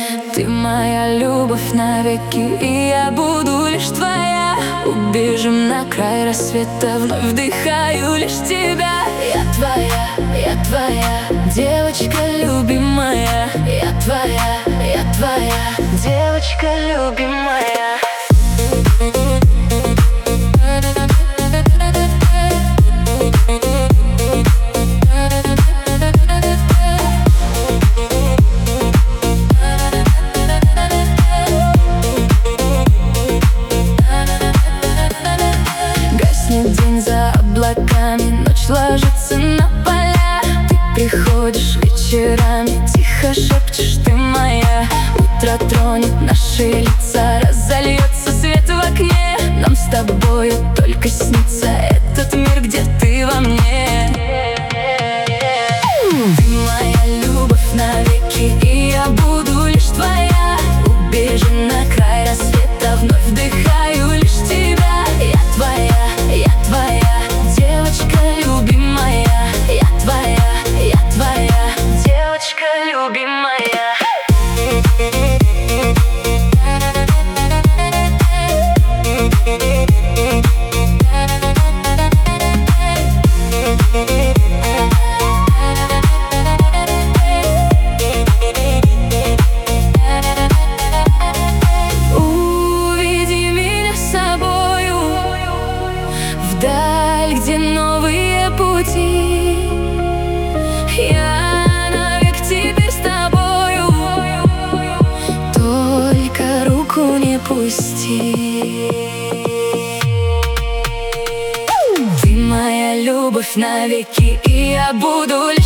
Ты моя любовь навеки, и я буду лишь твоя. Убежим на край рассвета, вновь вдыхаю лишь тебя. Я твоя, девочка любимая. Я твоя, девочка любимая. День за облаками, ночь ложится на поля. Ты приходишь вечерами, тихо шепчешь: ты моя. Утро тронет наши лица, разольется свет в окне. Нам с тобою только снится этот мир, где ты во мне. Ты моя любовь навеки, и я буду лишь твоя. Убежим на край рассвета, вновь вдыхаю лишь тебя. Я твоя, девочка любимая. Я твоя, девочка любимая. Уведи меня с собою вдаль, где новые пути. Я навек теперь с тобою, только руку не пусти. Ты моя любовь навеки, и я буду